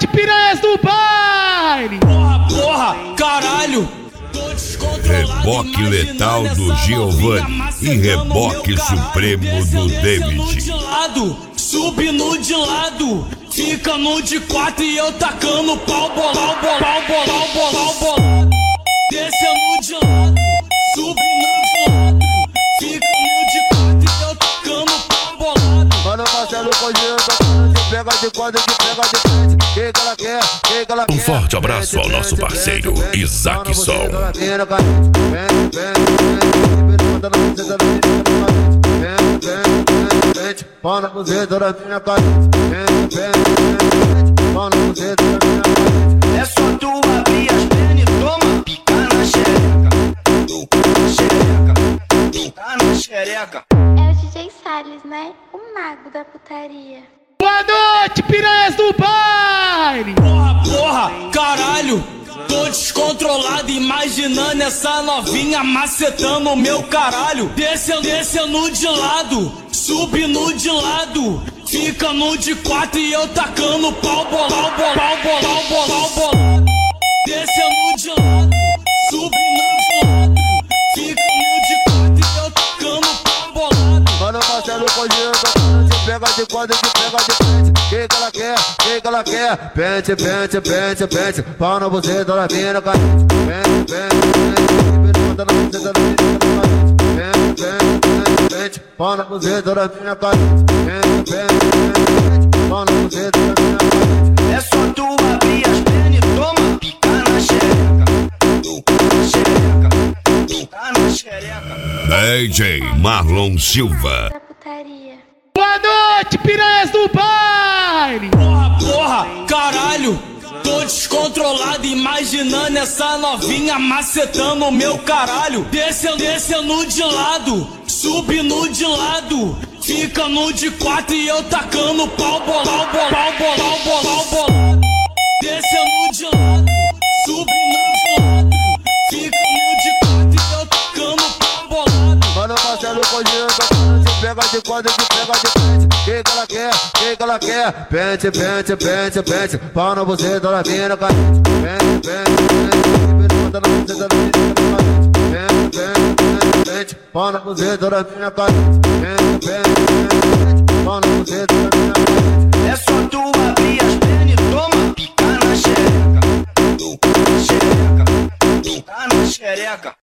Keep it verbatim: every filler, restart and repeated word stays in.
noite, piranhas do baile! Porra, porra, caralho! Reboque letal do Giovanni e reboque supremo do David. Subindo de lado, fica no de quatro e eu tacando pau, bolão, bolão, bolão, bolão, bolão. Descendo de lado, subindo de lado, fica no de quatro e eu tacando pau, bolado. Mano, Marcelo Coginho, tocando de pega de quadro, de pega de frente. Que que ela quer, que que ela quer. Um forte abraço ao nosso parceiro Isaac Som. Pau na buzeta da minha cara. Pau na buzeta da minha cara. É só tu abrir as pernas e toma pica na xereca. Xereca, pica na xereca. É o D J Salles, né? O mago da putaria. Boa noite, piranhas do baile! Porra, porra, caralho! Tô descontrolado, imaginando essa novinha macetando o meu caralho. Descendo, descendo de lado, subindo de lado, fica no de quatro e eu tacando pau, bolão, bolão, bolão, bolão, bolão. Descendo de lado, subindo de lado, fica no de quatro e eu tacando pau, bolado. Mano, Marcelo Coginho, tocando de pega de quadro, de pega de frente. Que que ela quer, que que ela quer. Pente, pente, pente, pente. Pau na buzeta da minha cara. Pente, pente, pente. Bota na buzeta da minha cara. Pente, pente, pente. Pau na buzeta da minha cara. Pente, pente, pente. Pau na buzeta da minha cara. É só tu abrir as pernas e toma pica na xereca. Xereca, pica na xereca. D J Marlon Silva. Da putaria. Boa noite, piranhas do baile! Porra, porra, caralho! Tô descontrolado, imaginando essa novinha macetando o meu caralho. Descendo, descendo de lado, subindo de lado, fica no de quatro e eu tacando pau, bolão, bolão, bolão, bolão, bolão. Descendo de lado, subindo de lado, fica no de quatro e eu tacando pau, bolado. Mano, Marcelo Coginho, tocando de pega de quadro, de pega de frente. Que que ela quer, que que ela quer. Pente, pente, pente, pente. Pau na buzeta da minha cara. Pente, pente, pente. Bota na buzeta da minha cara. Pente, pente, pente. Pau na buzeta da minha cara. Pente, pente, pente. Pau na buzeta da minha cara. É só tu abrir as pernas e toma pica na xereca. Xereca, pica na xereca.